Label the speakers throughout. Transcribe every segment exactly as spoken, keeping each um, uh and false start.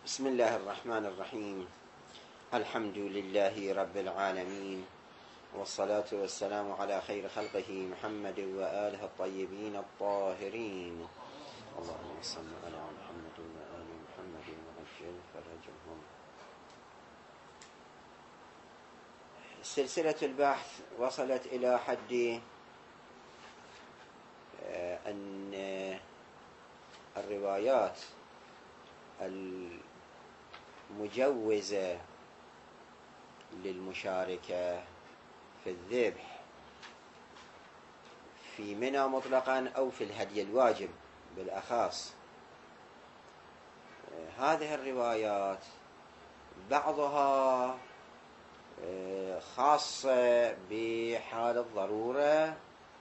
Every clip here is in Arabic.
Speaker 1: بسم الله الرحمن الرحيم. الحمد لله رب العالمين، والصلاة والسلام على خير خلقه محمد وآله الطيبين الطاهرين. اللهم صل على محمد وآل محمد وعجل فرجهم. سلسلة البحث وصلت إلى حد أن الروايات المجوزة للمشاركة في الذبح في منى مطلقا أو في الهدي الواجب بالأخص، هذه الروايات بعضها خاصة بحال الضرورة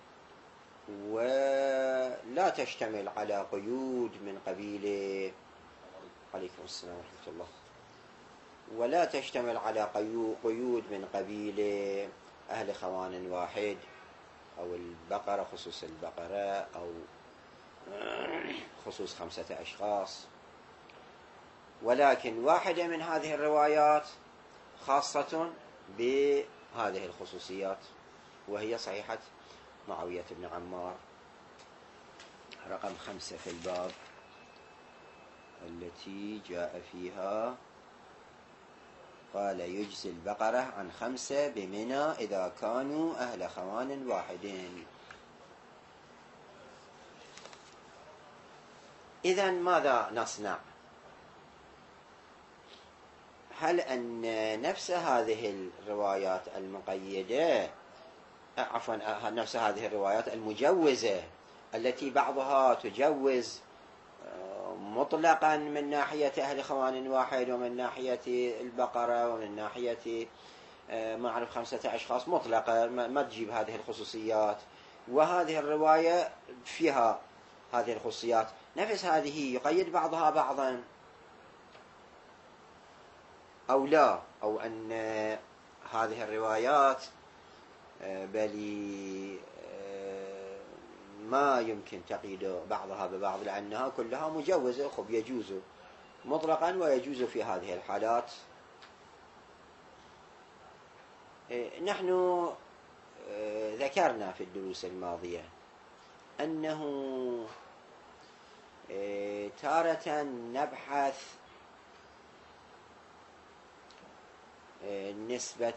Speaker 1: ولا تشتمل على قيود من قبيل عليكم السلام ورحمة الله ولا تشتمل على قيود من قبيل أهل خوان واحد أو البقرة، خصوص البقرة، أو خصوص خمسة أشخاص، ولكن واحدة من هذه الروايات خاصة بهذه الخصوصيات، وهي صحيحة معاوية بن عمار رقم خمسة في الباب، التي جاء فيها قال يجزي البقرة عن خمسة بمنى إذا كانوا أهل خوان واحدين. إذن ماذا نصنع؟ هل أن نفس هذه الروايات المقيدة عفوا نفس هذه الروايات المجوزة التي بعضها تجوز مطلقا من ناحية أهل خوان واحد ومن ناحية البقرة ومن ناحية ما أعرف خمسة أشخاص مطلقة ما تجيب هذه الخصوصيات، وهذه الرواية فيها هذه الخصوصيات، نفس هذه يقيد بعضها بعضا أو لا، أو أن هذه الروايات بل ما يمكن تقييد بعضها ببعض لأنها كلها مجوزة، خب يجوز مطلقا ويجوز في هذه الحالات. نحن ذكرنا في الدروس الماضية أنه تارة نبحث نسبة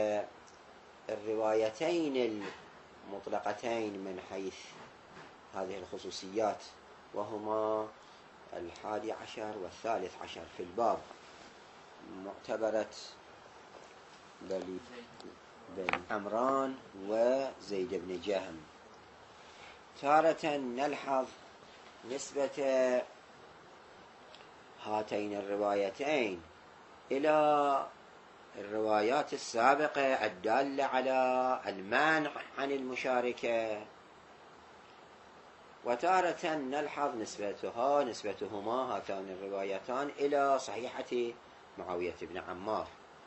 Speaker 1: الروايتين المطلقتين من حيث هذه الخصوصيات، وهما الحادي عشر والثالث عشر في الباب، معتبرة بني عمران وزيد بن جهم. تارة نلحظ نسبة هاتين الروايتين إلى الروايات السابقة الدالة على المانع عن المشاركة، وتارة نلحظ نسبتها نسبتهما هاتان الروايتان إلى صحيحة معاوية بن عمار.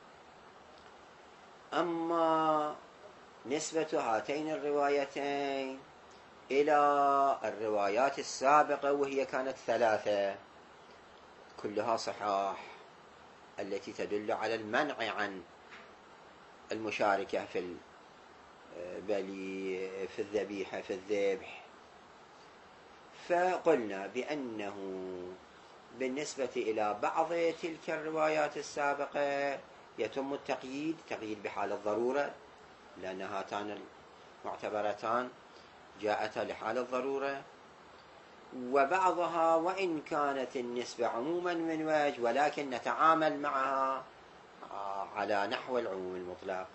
Speaker 1: أما نسبة هاتين الروايتين إلى الروايات السابقة وهي كانت ثلاثة كلها صحاح التي تدل على المنع عن المشاركة في بل في الذبيحة في الذبح، فقلنا بأنه بالنسبة إلى بعض تلك الروايات السابقة يتم التقييد تقييد بحال الضرورة، لأن هاتان المعتبرتان جاءتا لحال الضرورة، وبعضها وإن كانت النسبة عموما من وجه ولكن نتعامل معها على نحو العموم المطلق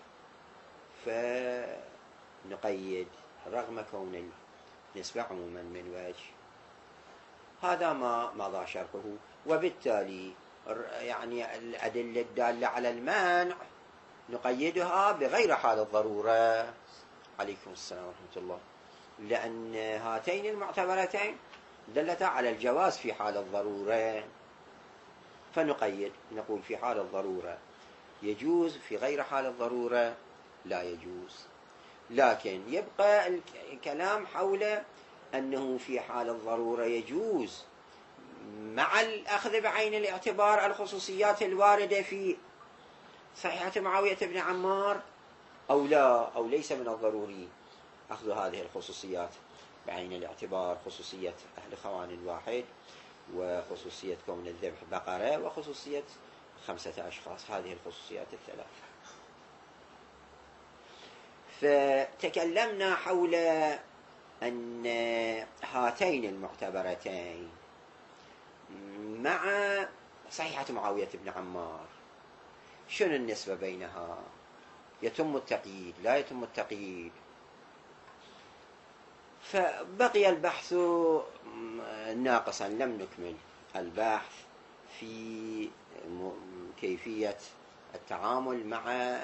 Speaker 1: فنقيد رغم كون النسبة عموما من وجه. هذا ما مضى شرحه، وبالتالي يعني الأدلة الدالة على المانع نقيدها بغير حال الضرورة. عليكم السلام ورحمة الله. لأن هاتين المعتبرتين دلتا على الجواز في حال الضرورة، فنقيد نقول في حال الضرورة يجوز، في غير حال الضرورة لا يجوز. لكن يبقى الكلام حول أنه في حال الضرورة يجوز مع الأخذ بعين الاعتبار الخصوصيات الواردة في صحيحة معاوية بن عمار أو لا، أو ليس من الضروري أخذ هذه الخصوصيات بعين الاعتبار، خصوصية أهل خوان واحد، وخصوصية كون الذبح بقرة، وخصوصية خمسة أشخاص، هذه الخصوصيات الثلاث. فتكلمنا حول أن هاتين المعتبرتين مع صحيحة معاوية بن عمار شنو النسبة بينها؟ يتم التقييد لا يتم التقييد؟ فبقي البحث ناقصا، لم نكمل البحث في كيفية التعامل مع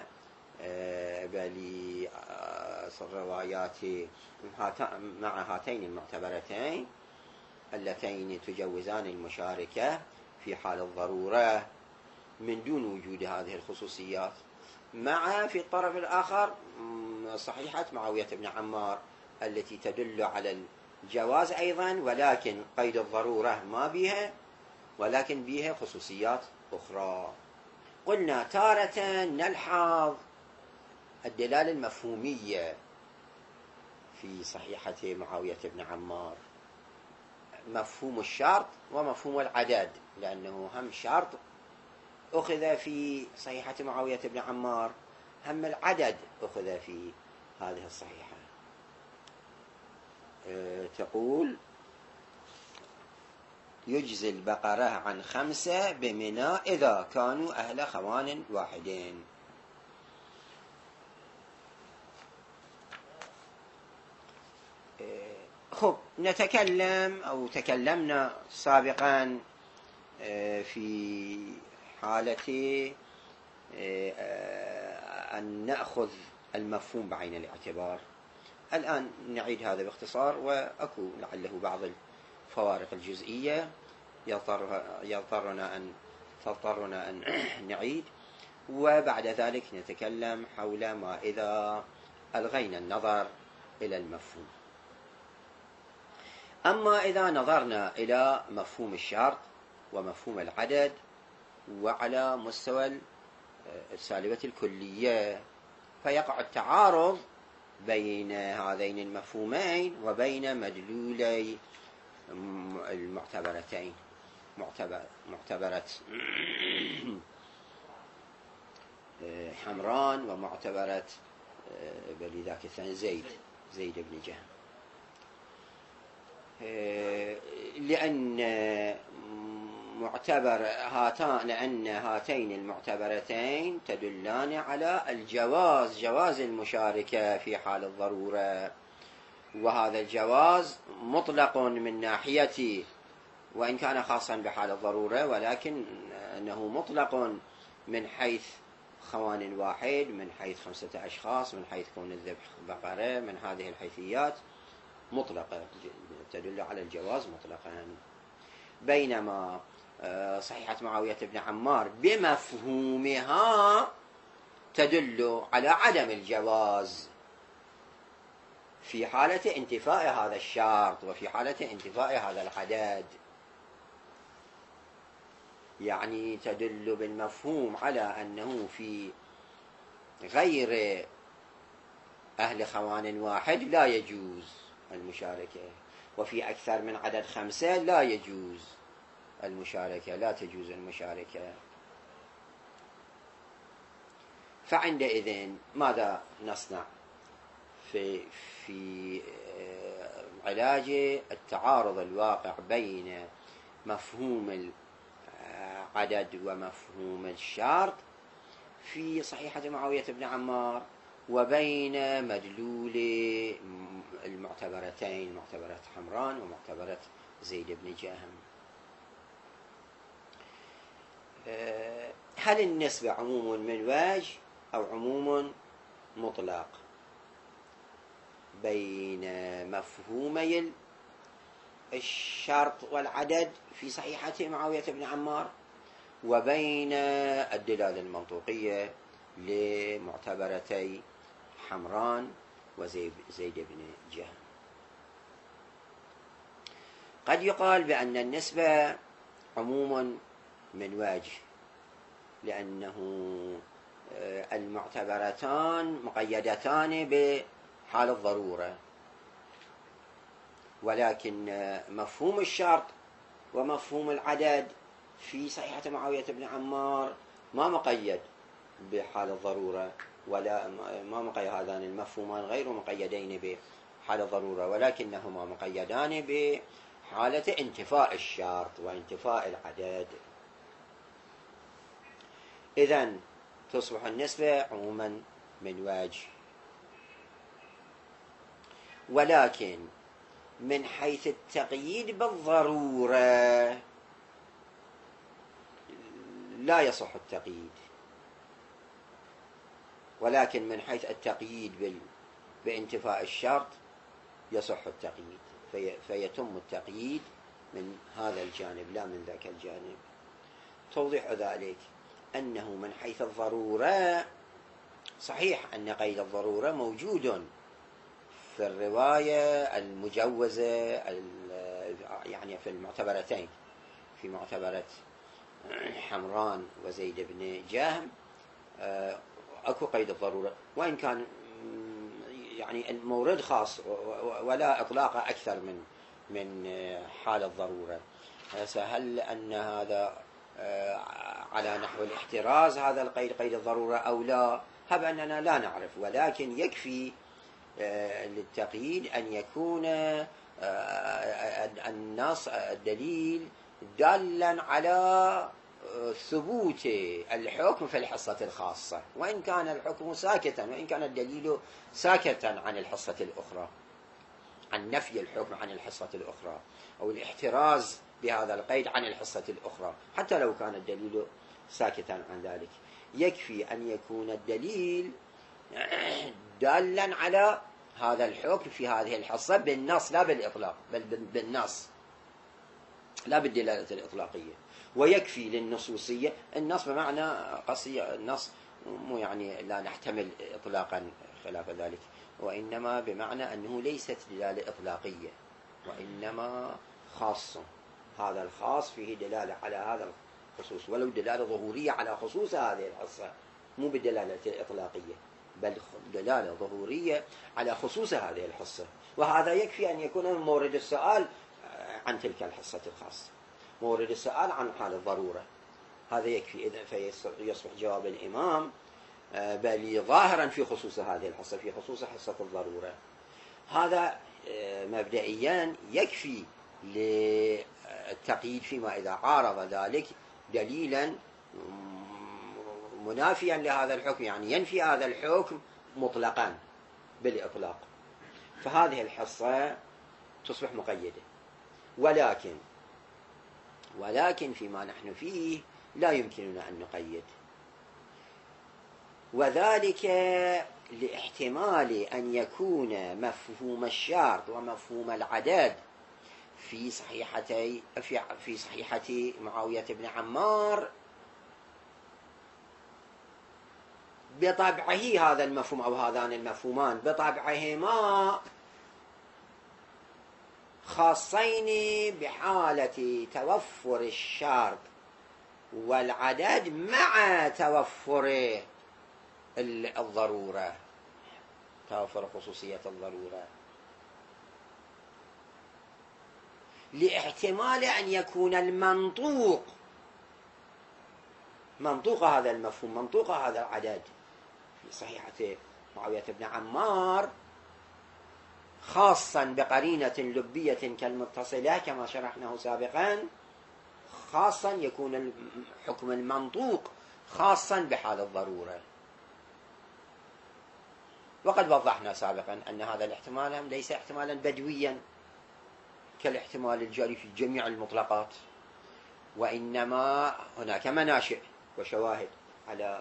Speaker 1: بالي الروايات مع هاتين المعتبرتين اللتين تجوزان المشاركة في حال الضرورة من دون وجود هذه الخصوصيات، مع في الطرف الآخر صحيحة معاوية بن عمار التي تدل على الجواز أيضا، ولكن قيد الضرورة ما بها، ولكن بها خصوصيات أخرى. قلنا تارة نلحظ الدلالة المفهومية في صحيحة معاوية بن عمار، مفهوم الشرط ومفهوم العدد، لأنه هم شرط أخذ في صحيحة معاوية بن عمار، هم العدد أخذ في هذه الصحيحة. أه تقول يجزي البقرة عن خمسة بمنى إذا كانوا أهل خوان واحدين. أه خب نتكلم أو تكلمنا سابقا أه في حالة أه أن نأخذ المفهوم بعين الاعتبار. الآن نعيد هذا باختصار، وأكو لعله بعض الفوارق الجزئية يضطر يضطرنا أن تضطرنا أن نعيد، وبعد ذلك نتكلم حول ما إذا ألغينا النظر إلى المفهوم. أما إذا نظرنا إلى مفهوم الشرط ومفهوم العدد وعلى مستوى السالبة الكلية، فيقع التعارض بين هذين المفهومين وبين مدلولي المعتبرتين، معتبر معتبرة حمران ومعتبرة بلذاك الثاني زيد زيد بن جهم، لأن معتبر هاتان لأن هاتين المعتبرتين تدلان على الجواز، جواز المشاركة في حال الضرورة، وهذا الجواز مطلق من ناحية، وإن كان خاصا بحال الضرورة، ولكن أنه مطلق من حيث خوان واحد، من حيث خمسة أشخاص، من حيث كون الذبح بقرة، من هذه الحيثيات مطلقة تدل على الجواز مطلقا. بينما صحيحة معاوية بن عمار بمفهومها تدل على عدم الجواز في حالة انتفاء هذا الشرط وفي حالة انتفاء هذا العدد، يعني تدل بالمفهوم على أنه في غير أهل خوان واحد لا يجوز المشاركة، وفي أكثر من عدد خمسة لا يجوز المشاركة، لا تجوز المشاركة. فعندئذ ماذا نصنع في في علاج التعارض الواقع بين مفهوم العدد ومفهوم الشرط في صحيحة معاوية بن عمار وبين مدلول المعتبرتين، معتبرة حمران ومعتبرة زيد بن جهم؟ هل النسبة عموم من وجه أو عموم مطلق بين مفهومي الشرط والعدد في صحيحة معاوية بن عمار وبين الدلالة المنطوقية لمعتبرتي حمران وزيد بن جهم؟ قد يقال بأن النسبة عموم من وجه، لأنه المعتبرتان مقيدتان بحال الضرورة، ولكن مفهوم الشرط ومفهوم العدد في صحيحة معاوية بن عمار ما مقيد بحال الضرورة، ولا ما مقيد، هذان المفهومان غير مقيدين بحال الضرورة، ولكنهما مقيدان بحالة انتفاء الشرط وانتفاء العدد. إذن تصبح النسبة عموما من وجه، ولكن من حيث التقييد بالضرورة لا يصح التقييد، ولكن من حيث التقييد بانتفاء الشرط يصح التقييد، في فيتم التقييد من هذا الجانب لا من ذاك الجانب. توضيح ذلك أنه من حيث الضرورة صحيح أن قيد الضرورة موجود في الرواية المجوزة يعني في المعتبرتين، في معتبرة حمران وزيد بن جهم أكو قيد الضرورة، وإن كان يعني المورد خاص ولا إطلاق أكثر من من حال الضرورة. هل أن هذا على نحو الاحتراز هذا القيد قيد الضرورة أو لا؟ هب أننا لا نعرف، ولكن يكفي للتقييد أن يكون النص الدليل دالا على ثبوت الحكم في الحصة الخاصة، وإن كان الحكم ساكتا، وإن كان الدليل ساكتا عن الحصة الأخرى، عن نفي الحكم عن الحصة الأخرى، أو الاحتراز بهذا القيد عن الحصة الأخرى، حتى لو كان الدليل ساكتا عن ذلك. يكفي أن يكون الدليل دالا على هذا الحكم في هذه الحصة بالنص لا بالإطلاق، بل بالنص لا بالدلالة الإطلاقية. ويكفي للنصوصية، النص بمعنى قصي النص مو يعني لا نحتمل إطلاقا خلاف ذلك، وإنما بمعنى أنه ليست دلالة إطلاقية، وإنما خاص، هذا الخاص فيه دلالة على هذا الخصوص، ولو دلالة ظهورية على خصوص هذه الحصة، مو بالدلالة الإطلاقية، بل دلالة ظهورية على خصوص هذه الحصة. وهذا يكفي أن يكون مورد السؤال عن تلك الحصة الخاصة، مورد السؤال عن حال الضرورة، هذا يكفي. إذا فيصبح جواب الإمام بل ظاهرا في خصوص هذه الحصة، في خصوص حصة الضرورة. هذا مبدئيا يكفي للتقييد فيما إذا عارض ذلك دليلا منافيا لهذا الحكم، يعني ينفي هذا الحكم مطلقا بالإطلاق، فهذه الحصة تصبح مقيدة. ولكن ولكن فيما نحن فيه لا يمكننا أن نقيد، وذلك لاحتمال أن يكون مفهوم الشرط ومفهوم العدد في صحيحتي في صحيحة معاوية بن عمار بطبعه، هذا المفهوم أو هذان المفهومان بطبعهما خاصين بحالة توفر الشرط والعدد مع توفر الضرورة، توفر خصوصية الضرورة، لاحتمال أن يكون المنطوق، منطوق هذا المفهوم، منطوق هذا العدد في صحيحة معاوية بن عمار خاصا بقرينة لبية كالمتصلة كما شرحناه سابقا، خاصا يكون الحكم المنطوق خاصا بحال الضرورة. وقد وضحنا سابقا أن هذا الاحتمال ليس احتمالا بدويا كالاحتمال الجاري في جميع المطلقات، وإنما هناك مناشئ وشواهد على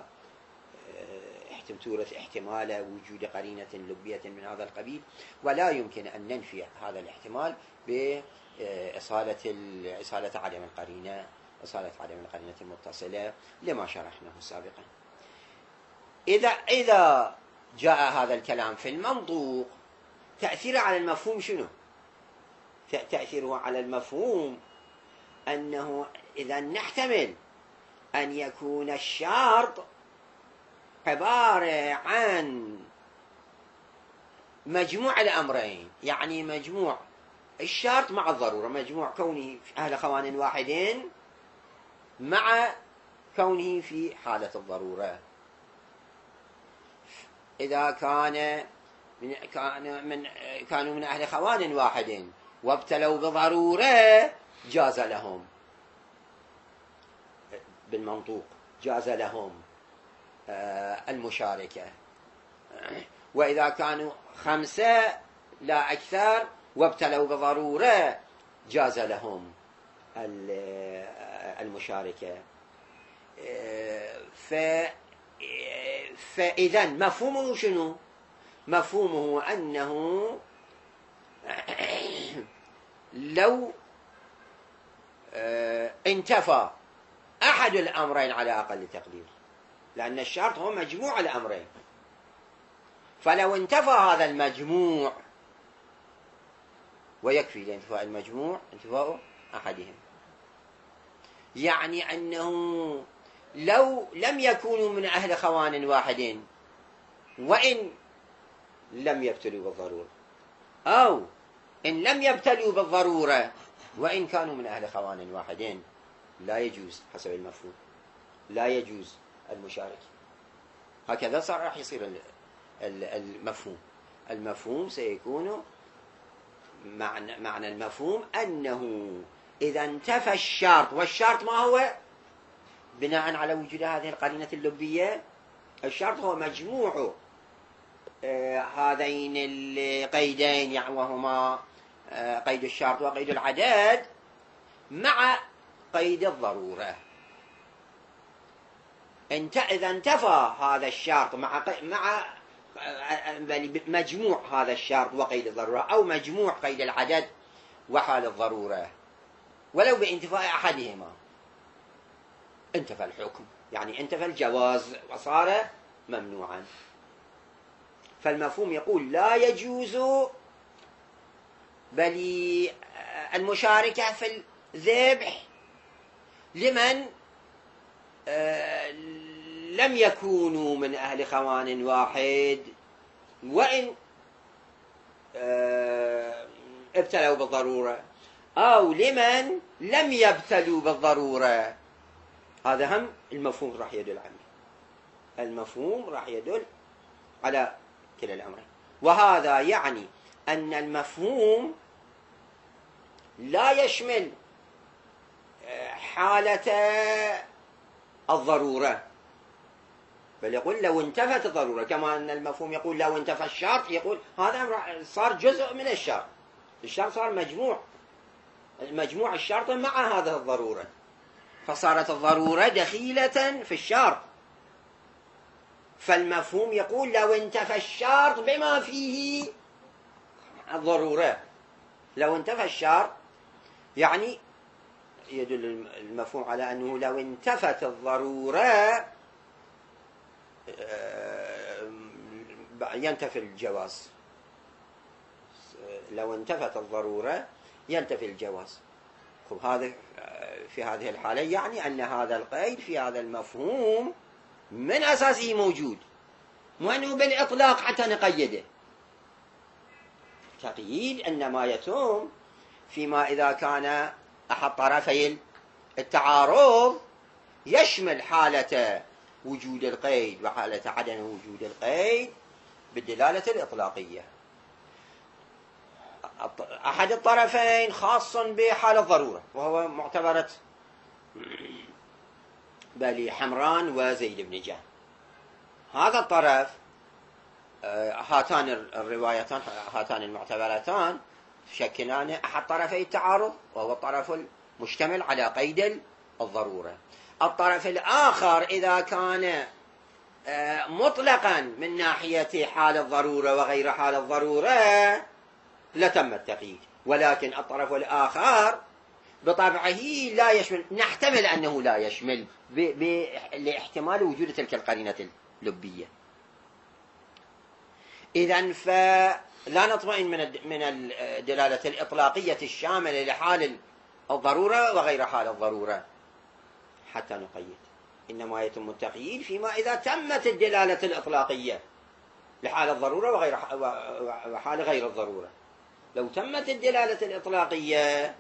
Speaker 1: تورث احتمال وجود قرينة لبية من هذا القبيل، ولا يمكن أن ننفي هذا الاحتمال بإصالة إصالة عدم القرينة، إصالة عدم القرينة المتصلة لما شرحناه سابقا. إذا إذا جاء هذا الكلام في المنطوق، تأثيره على المفهوم شنو؟ تأثيره على المفهوم أنه إذا نحتمل أن يكون الشرط عبارة عن مجموع الأمرين، يعني مجموع الشرط مع الضرورة، مجموع كونه أهل خوان واحدين مع كونه في حالة الضرورة. إذا كان من كان من كانوا من أهل خوان واحد وابتلوا بضرورة جاز لهم بالمنطوق، جاز لهم المشاركة. وإذا كانوا خمسة لا أكثر وابتلوا بضرورة جاز لهم المشاركة. ف فإذا مفهومه شنو؟ مفهومه أنه لو انتفى أحد الأمرين على أقل تقدير، لأن الشرط هو مجموع الأمرين، فلو انتفى هذا المجموع ويكفي لانتفاء المجموع انتفاء أحدهم، يعني أنه لو لم يكونوا من أهل خوان واحد وإن لم يبتلوا بالضرورة، أو إن لم يبتلوا بالضرورة وإن كانوا من أهل خوان واحدين، لا يجوز حسب المفهوم، لا يجوز المشاركة. هكذا صار راح يصير المفهوم. المفهوم سيكون معنى, معنى المفهوم أنه إذا انتفى الشرط، والشرط ما هو؟ بناء على وجود هذه القرينة اللبية، الشرط هو مجموع آه هذين القيدين، يعني وهما آه قيد الشرط وقيد العدد مع قيد الضرورة. انت إذا انتفى هذا الشرط مع مع مجموع هذا الشرط وقيد الضرورة، أو مجموع قيد العدد وحال الضرورة، ولو بانتفاء أحدهما انتفى الحكم، يعني انتفى الجواز وصار ممنوعا. فالمفهوم يقول لا يجوز بل المشاركة في الذبح لمن لم يكونوا من أهل خوان واحد وإن ابتلوا بالضرورة، أو لمن لم يبتلوا بالضرورة. هذا هم المفهوم راح يدل عليه، المفهوم راح يدل على كلا الأمرين. وهذا يعني أن المفهوم لا يشمل حالة الضرورة، بل يقول لو انتفت الضرورة، كما أن المفهوم يقول لو انتفى الشرط، يقول هذا صار جزء من الشرط، الشرط صار مجموع، مجموع الشرط مع هذه الضرورة، فصارت الضرورة دخيلة في الشرط. فالمفهوم يقول لو انتفى الشرط بما فيه الضرورة، لو انتفى الشرط يعني يدل المفهوم على أنه لو انتفت الضرورة ينتفي الجواز، لو انتفت الضرورة ينتفي الجواز. خب هذا في هذه الحالة يعني أن هذا القيد في هذا المفهوم من أساسه موجود، وأنه بالإطلاق حتى نقيده. تقييد إنما يتم فيما إذا كان أحد طرفي التعارض يشمل حالة وجود القيد وحالة عدم وجود القيد بالدلالة الإطلاقية. أحد الطرفين خاص بحالة الضرورة، وهو معتبرة بني حمران وزيد بن جهم. هذا الطرف، هاتان الروايتان هاتان المعتبرتان تشكلان أحد طرفي التعارض، وهو الطرف المشتمل على قيد الضرورة. الطرف الآخر إذا كان مطلقا من ناحية حال الضرورة وغير حال الضرورة لتم التقييد، ولكن الطرف الآخر بطبعه لا يشمل، نحتمل أنه لا يشمل لاحتمال وجود تلك القرينة اللبية. إذن فلا نطمئن من الدلالة الإطلاقية الشاملة لحال الضرورة وغير حال الضرورة، حتى نقيد. إنما يتم التقييد فيما إذا تمت الدلالة الإطلاقية لحال الضرورة وغير وحال غير الضرورة. لو تمت الدلالة الإطلاقية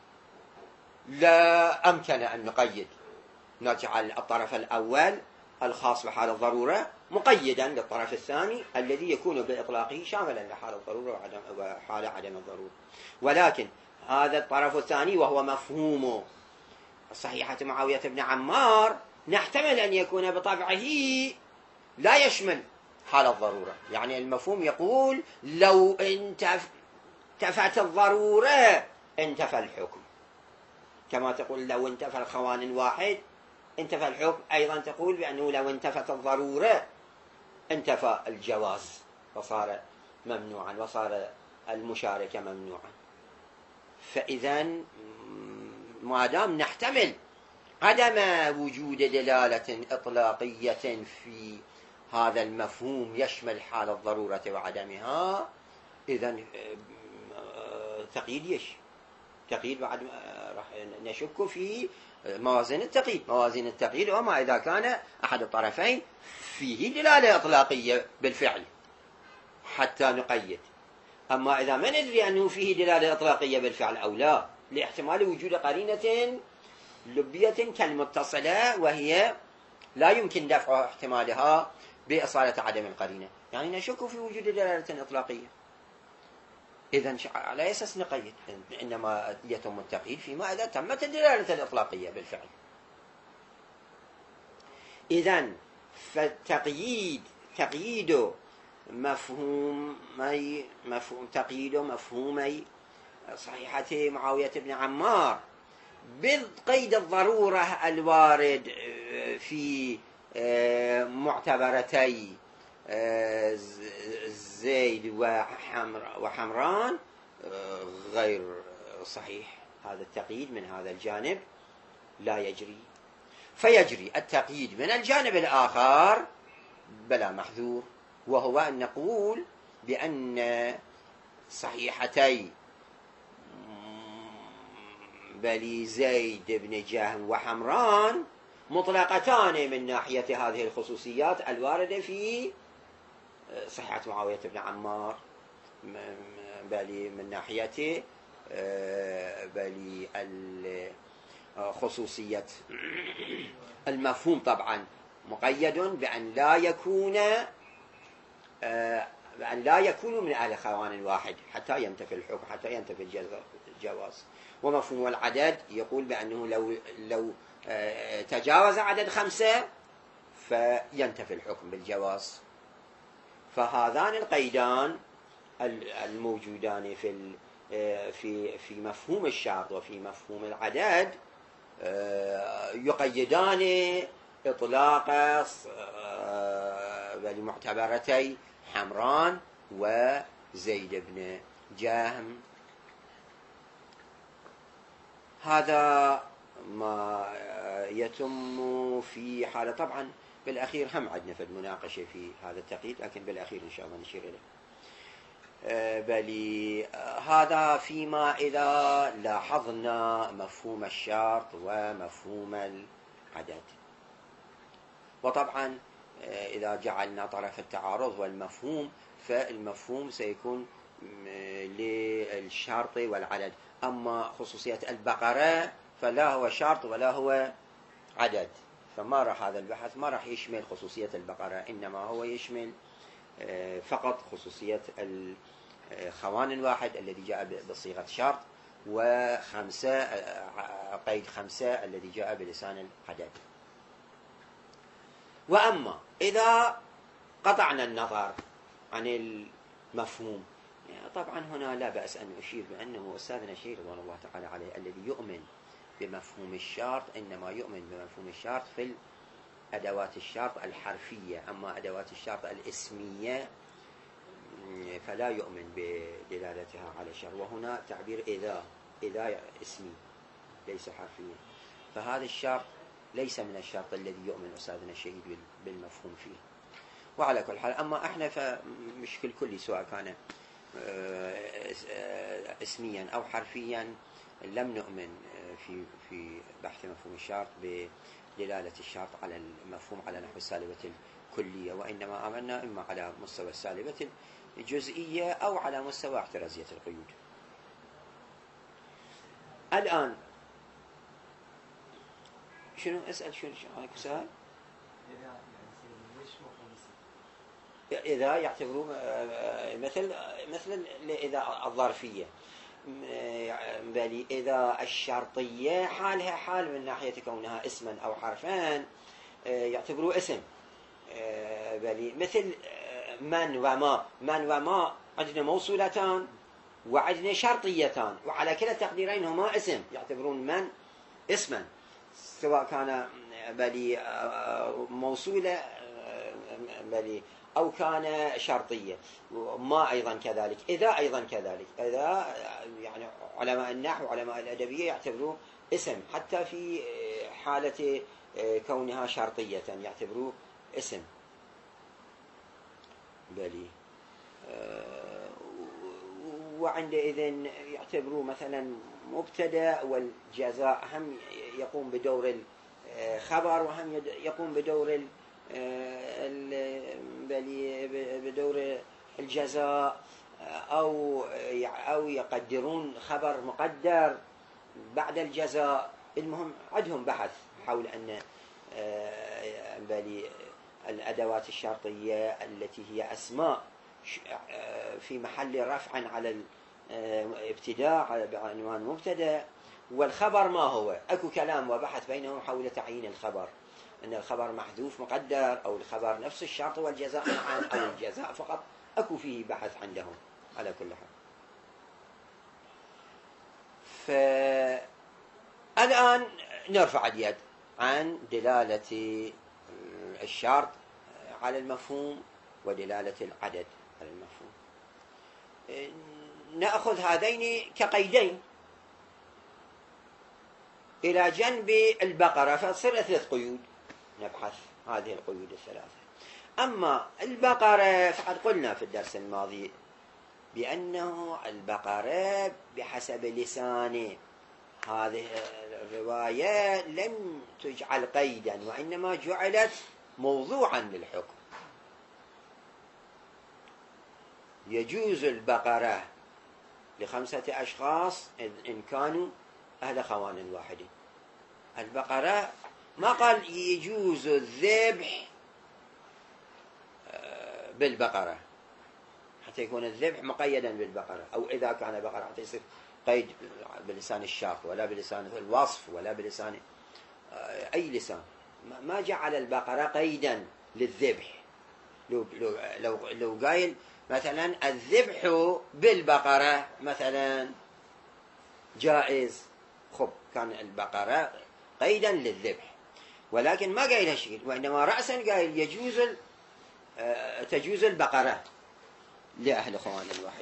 Speaker 1: لا أمكن أن نقيد، نجعل الطرف الأول الخاص بحال الضرورة مقيدا للطرف الثاني الذي يكون بإطلاقه شاملا لحال الضرورة وحال عدم الضرورة. ولكن هذا الطرف الثاني وهو مفهوم صحيحة معاوية بن عمار نحتمل أن يكون بطبعه لا يشمل حال الضرورة. يعني المفهوم يقول لو انتفت الضرورة انتفى الحكم، كما تقول لو انتفى الخوان واحد انتفى الحكم، أيضا تقول بأنه لو انتفت الضرورة انتفى الجواز وصار ممنوعا وصار المشاركة ممنوعا. فإذا ما دام نحتمل عدم وجود دلالة إطلاقية في هذا المفهوم يشمل حال الضرورة وعدمها، إذن تقييد يش تقييد بعد راح نشك في موازين التقييد. موازين التقييد وما إذا كان أحد الطرفين فيه دلالة إطلاقية بالفعل حتى نقيد. أما إذا ما ندري أنه فيه دلالة إطلاقية بالفعل أو لا، لاحتمال وجود قرينة لبية كالمتصلة وهي لا يمكن دفع احتمالها بإصالة عدم القرينة، يعني نشك في وجود دلالة إطلاقية. إذن على أساس نقيد، إنما يتم التقييد فيما إذا تمت الدلالة الإطلاقية بالفعل. إذن فالتقييد تقييد مفهومي مفهوم تقييد مفهومي صحيحة معاوية بن عمار بالقيد الضرورة الوارد في معتبرتي زيد وحمران غير صحيح. هذا التقييد من هذا الجانب لا يجري، فيجري التقييد من الجانب الآخر بلا محذور، وهو أن نقول بأن صحيحتي بني زيد بن جهم وحمران مطلقتان من ناحية هذه الخصوصيات الواردة في صحيحة معاوية بن عمار، بل من ناحية بل خصوصية المفهوم طبعا مقيد بأن لا يكون بأن لا يكون من أهل خوان واحد حتى ينتفي الحكم حتى ينتفي الجواز. ومفهوم العدد يقول بأنه لو لو تجاوز عدد خمسة فينتفي الحكم بالجواز. فهذان القيدان الموجودان في في في مفهوم الشرط وفي مفهوم العدد يقيدان إطلاق معتبرتي حمران وزيد بن جهم. هذا ما يتم في حالة. طبعا بالأخير هم عندنا في المناقشة في هذا التقييد، لكن بالأخير إن شاء الله نشير إليه. بل هذا فيما إذا لاحظنا مفهوم الشرط ومفهوم العدد. وطبعا إذا جعلنا طرف التعارض والمفهوم فالمفهوم سيكون للشرط والعدد، أما خصوصية البقرة فلا هو شرط ولا هو عدد، فما راح هذا البحث ما راح يشمل خصوصية البقرة، إنما هو يشمل فقط خصوصية الخوان الواحد الذي جاء بصيغة شرط وخمسة قيد خمسة الذي جاء بلسان العدد. وأما إذا قطعنا النظر عن المفهوم، يعني طبعا هنا لا بأس أن أشير بأنه أستاذنا الشيخ رضوان الله تعالى عليه الذي يؤمن بمفهوم الشرط إنما يؤمن بمفهوم الشرط في أدوات الشرط الحرفية، أما أدوات الشرط الاسمية فلا يؤمن بدلالتها على الشرط. وهنا تعبير إذا إذا اسمي ليس حرفيا، فهذا الشرط ليس من الشرط الذي يؤمن أستاذنا الشهيد بالمفهوم فيه. وعلى كل حال أما إحنا فمشكل كلي سواء كان اسميا أو حرفيا لم نؤمن في في بحث مفهوم الشرط بدلالة الشرط على المفهوم على نحو السالبة الكلية، وإنما عملنا إما على مستوى السالبة الجزئية أو على مستوى احترازية القيود. الآن شنو أسأل؟ شنو هاك سؤال؟ إذا يعتبروا مثل مثل إذا الظرفية، بل إذا الشرطية حالها حال من ناحية كونها اسما أو حرفان يعتبروا اسم، بل مثل من وما. من وما عندنا موصولتان وعندنا شرطيتان، وعلى كلا التقديرين هما اسم، يعتبرون من اسما، سواء كان بل موصولة بل أو كان شرطية. ما أيضا كذلك، إذا أيضا كذلك، إذا يعني علماء النحو وعلماء الأدبية يعتبروه اسم، حتى في حالة كونها شرطية يعتبروه اسم. بلي وعندئذ يعتبروه مثلا مبتدأ، والجزاء هم يقوم بدور الخبر وهم يقوم بدور بدور الجزاء، أو أو يقدرون خبر مقدر بعد الجزاء. المهم عندهم بحث حول أن الأدوات الشرطية التي هي أسماء في محل رفع على الابتداء بعنوان مبتدأ، والخبر ما هو. أكو كلام وبحث بينهم حول تعيين الخبر، أن الخبر محذوف مقدر، أو الخبر نفس الشرط والجزاء معا، أو الجزاء فقط. أكو فيه بحث عندهم على كل حال. فالآن نرفع اليد عن دلالة الشرط على المفهوم ودلالة العدد على المفهوم. نأخذ هذين كقيدين إلى جنب البقرة، فتصير ثلاث قيود، نبحث هذه القيود الثلاثة. أما البقرة فقد قلنا في الدرس الماضي بأنه البقرة بحسب لسان هذه الرواية لم تجعل قيدا، وإنما جعلت موضوعا للحكم. يجوز البقرة لخمسة أشخاص إن كانوا أهل خوان واحد. البقرة ما قال يجوز الذبح بالبقرة حتى يكون الذبح مقيدا بالبقرة، أو إذا كان بقرة حتى يصير قيد بلسان الشاق ولا بلسان الوصف ولا بلسان أي لسان. ما جعل البقرة قيدا للذبح. لو لو لو, لو قايل مثلا الذبح بالبقرة مثلا جائز، خب كان البقرة قيدا للذبح، ولكن ما قايل هالشيء، وإنما رأسا قايل يجوز تجوز البقرة لأهل خوان الواحد.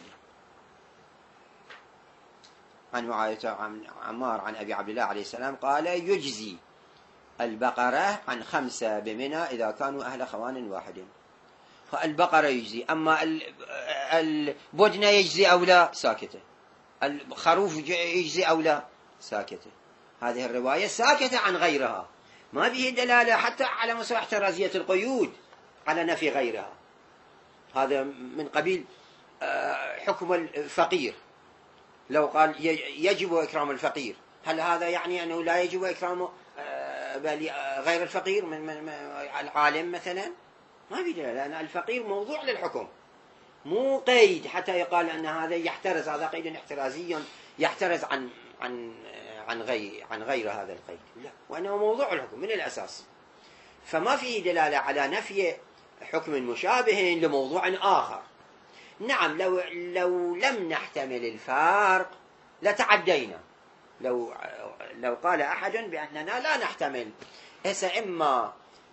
Speaker 1: عن معاوية عن عمار عن أبي عبد الله عليه السلام قال يجزي البقرة عن خمسة بمنى إذا كانوا أهل خوان واحد. فالبقرة يجزي، أما البدنة يجزي أو لا ساكتة، الخروف يجزي أو لا ساكتة. هذه الرواية ساكتة عن غيرها، ما به دلالة حتى على مستوى احترازية القيود على نفي غيرها. هذا من قبيل حكم الفقير. لو قال يجب إكرام الفقير، هل هذا يعني أنه لا يجب إكرام غير الفقير من العالم مثلا؟ ما في دلالة، لأن الفقير موضوع للحكم، مو قيد حتى يقال أن هذا يحترز، هذا قيد احترازي يحترز عن عن عن غير عن غير هذا القيد، لا، وأنه موضوع الحكم من الأساس. فما فيه دلالة على نفي حكم مشابه لموضوع آخر. نعم، لو لو لم نحتمل الفارق لتعدينا. لو لو قال أحد بأننا لا نحتمل هسه إما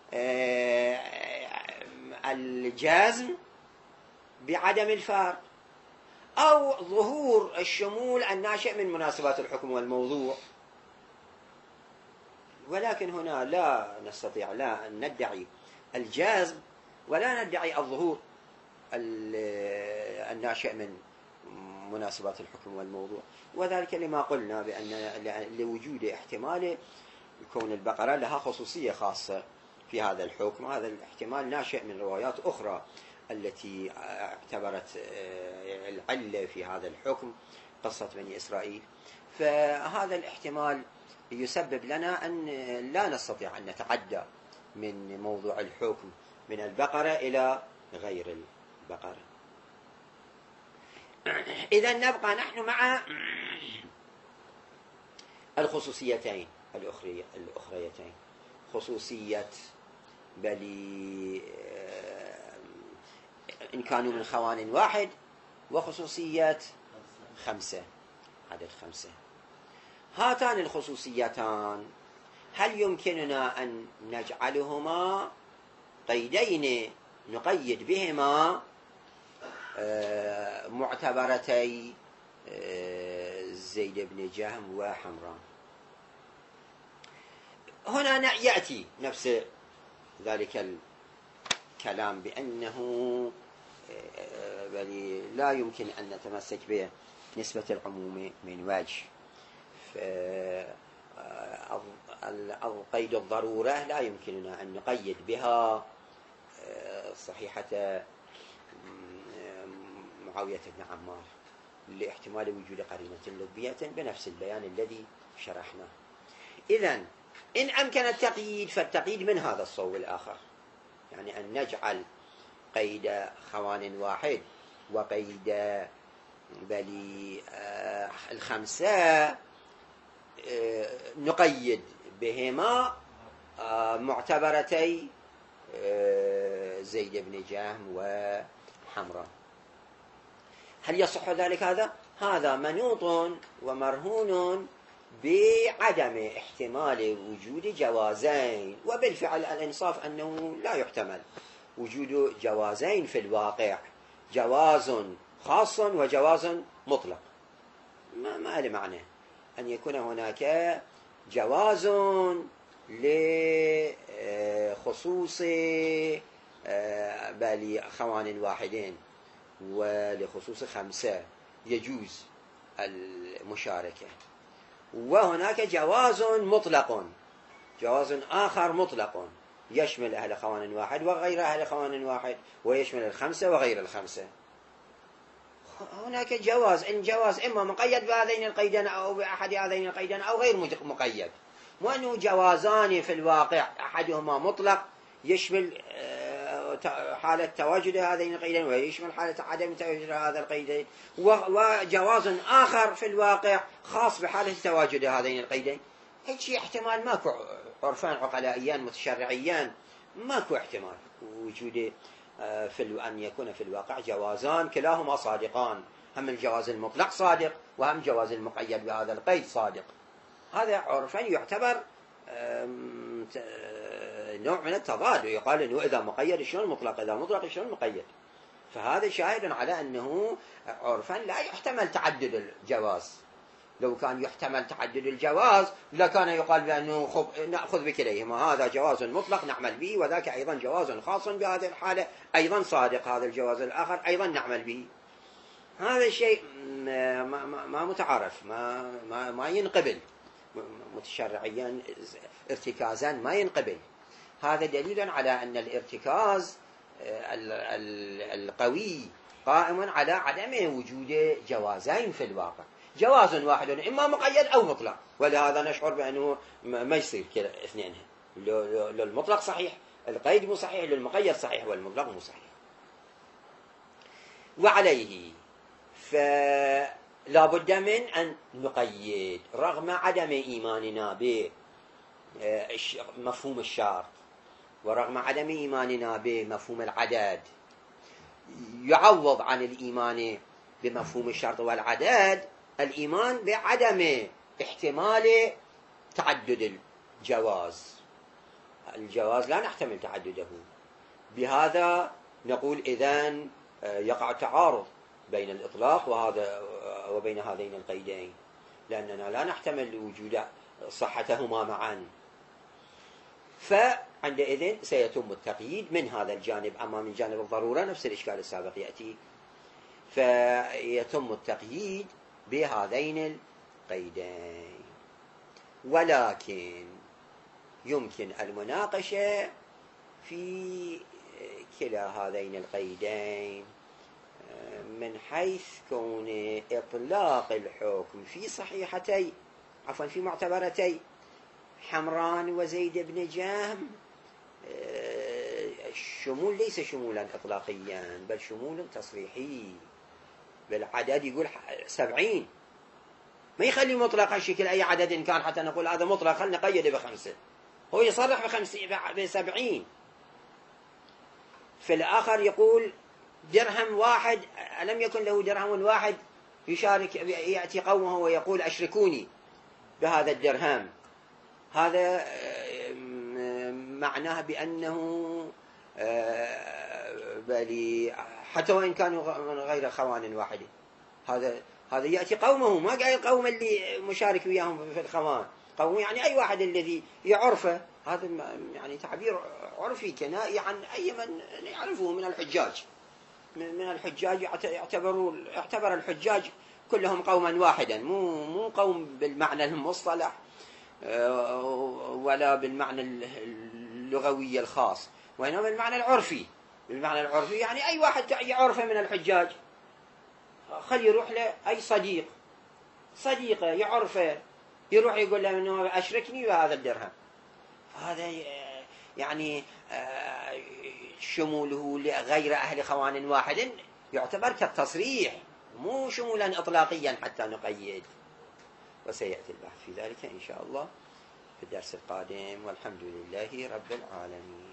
Speaker 1: الجزم بعدم الفارق أو ظهور الشمول الناشئ من مناسبات الحكم والموضوع، ولكن هنا لا نستطيع لا أن ندعي الجزم ولا ندعي الظهور الناشئ من مناسبات الحكم والموضوع، وذلك لما قلنا بأن لوجود احتمال كون البقرة لها خصوصية خاصة في هذا الحكم. هذا الاحتمال ناشئ من روايات أخرى التي اعتبرت العلة في هذا الحكم قصة بني إسرائيل. فهذا الاحتمال يسبب لنا أن لا نستطيع أن نتعدى من موضوع الحكم من البقرة إلى غير البقرة. إذا نبقى نحن مع الخصوصيتين الأخريتين، خصوصية بل إن كانوا من خوان واحد، وخصوصية خمسة، عدد خمسة. هاتان الخصوصيتان هل يمكننا أن نجعلهما قيدين نقيد بهما معتبرتي زيد بن جهم وحمران؟ هنا يأتي نفس ذلك الكلام بأنه لا يمكن أن نتمسك بنسبة العموم من وجه. قيد الضرورة لا يمكننا أن نقيد بها صحيحة معاوية بن عمار لاحتمال وجود قرينة لبية بنفس البيان الذي شرحناه. إذن إن أمكن التقييد فالتقييد من هذا الصوب الآخر، يعني أن نجعل قيد خوان واحد وقيد بلي الخمسة نقيد بهما معتبرتي زيد بن جهم وحمران. هل يصح ذلك؟ هذا هذا منوط ومرهون بعدم احتمال وجود جوازين، وبالفعل الإنصاف أنه لا يحتمل وجود جوازين في الواقع، جواز خاص وجواز مطلق. ما ما له معنى أن يكون هناك جواز لخصوص بل خوان واحدين ولخصوص خمسة يجوز المشاركة، وهناك جواز مطلق، جواز آخر مطلق يشمل أهل خوان واحد وغير أهل خوان واحد، ويشمل الخمسة وغير الخمسة. هناك جواز، إن جواز إما مقيد بهذين القيدين أو بأحد هذين القيدين أو غير مقيد، وأنه جوازان في الواقع، أحدهما مطلق يشمل حالة تواجد هذين القيدين ويشمل حالة عدم تواجد هذا القيدين، وجواز آخر في الواقع خاص بحالة تواجد هذين القيدين. هيك شيء احتمال ماكو، عرفان عقلائيان متشرعيان ماكو احتمال وجود في أن يكون في الواقع جوازان كلاهما صادقان، هم الجواز المطلق صادق وهم جواز المقيد بهذا القيد صادق. هذا عرفا يعتبر نوع من التضاد، يقال انه اذا مقيد شلون مطلق، اذا مطلق شلون مقيد. فهذا شاهد على انه عرفا لا يحتمل تعدد الجواز. لو كان يحتمل تعدد الجواز لكان يقال بانه ناخذ بكليهما، هذا جواز مطلق نعمل به، وذاك ايضا جواز خاص بهذه الحاله ايضا صادق، هذا الجواز الاخر ايضا نعمل به. هذا الشيء ما, ما, ما متعارف، ما, ما, ما ينقبل متشرعيا، ارتكازا ما ينقبل. هذا دليل على أن الارتكاز القوي قائم على عدم وجود جوازين في الواقع، جواز واحد إما مقيد أو مطلق، ولهذا نشعر بأنه ما يصير كلا اثنين، للمطلق صحيح القيد مو صحيح، للمقيد صحيح والمطلق مو صحيح. وعليه فلا بد من أن نقيد رغم عدم إيماننا بمفهوم الشرط، ورغم عدم إيماننا بمفهوم العدد، يعوض عن الإيمان بمفهوم الشرط والعدد الإيمان بعدم احتمال تعدد الجواز. الجواز لا نحتمل تعدده، بهذا نقول إذن يقع تعارض بين الإطلاق وهذا وبين هذين القيدين، لأننا لا نحتمل وجود صحتهما معا. فعندئذ سيتم التقييد من هذا الجانب. أما من جانب الضرورة نفس الإشكال السابق يأتي. فيتم التقييد بهذين القيدين. ولكن يمكن المناقشة في كلا هذين القيدين من حيث كون إطلاق الحكم في صحيحتي عفوا في معتبرتي حمران وزيد بن جهم الشمول ليس شمولا إطلاقيا بل شمول تصريحي، بالعدد يقول سبعين، ما يخلي مطلقا شكل أي عدد إن كان حتى نقول هذا مطلق خلنا نقيده بخمسة، هو يصرح بخمسين بسبعين. في الآخر يقول درهم واحد، ألم يكن له درهم واحد يشارك يأتي قومه ويقول أشركوني بهذا الدرهم، هذا معناه بأنه بل حتى وإن كانوا من غير خوان واحدة، هذا هذا يأتي قومه، ما قال القوم اللي مشارك وياهم في الخوان، قوم يعني أي واحد الذي يعرفه، هذا يعني تعبير عرفي كنائي عن أي من يعرفه من الحجاج، من الحجاج يعتبروا اعتبر الحجاج كلهم قوما واحدا، مو مو قوم بالمعنى المصطلح ولا بالمعنى اللغوي الخاص، وإنما بالمعنى العرفي. بالمعنى العرفي يعني أي واحد يعرفه من الحجاج، خلي يروح له أي صديق صديقه يعرفه يروح يقول له إنه أشركني بهذا الدرهم، هذا يعني شموله لغير أهل خوان واحد يعتبر كالتصريح، مو شمولا إطلاقيا حتى نقيد. وسيأتي البحث في ذلك إن شاء الله في الدرس القادم، والحمد لله رب العالمين.